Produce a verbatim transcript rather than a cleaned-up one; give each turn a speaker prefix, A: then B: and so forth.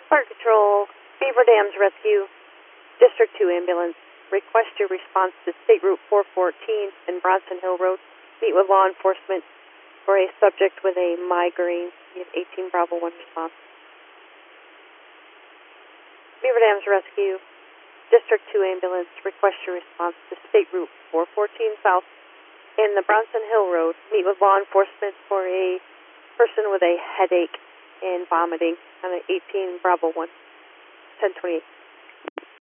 A: Fire Control, Beaver Dams Rescue, District two Ambulance. Request your response to State Route four fourteen and Bronson Hill Road. Meet with law enforcement for a subject with a migraine. You have eighteen Bravo one response. Beaver Dams Rescue, District two Ambulance. Request your response to State Route four fourteen South and the Bronson Hill Road. Meet with law enforcement for a person with a headache and vomiting on an eighteen Bravo one, ten twenty-eight.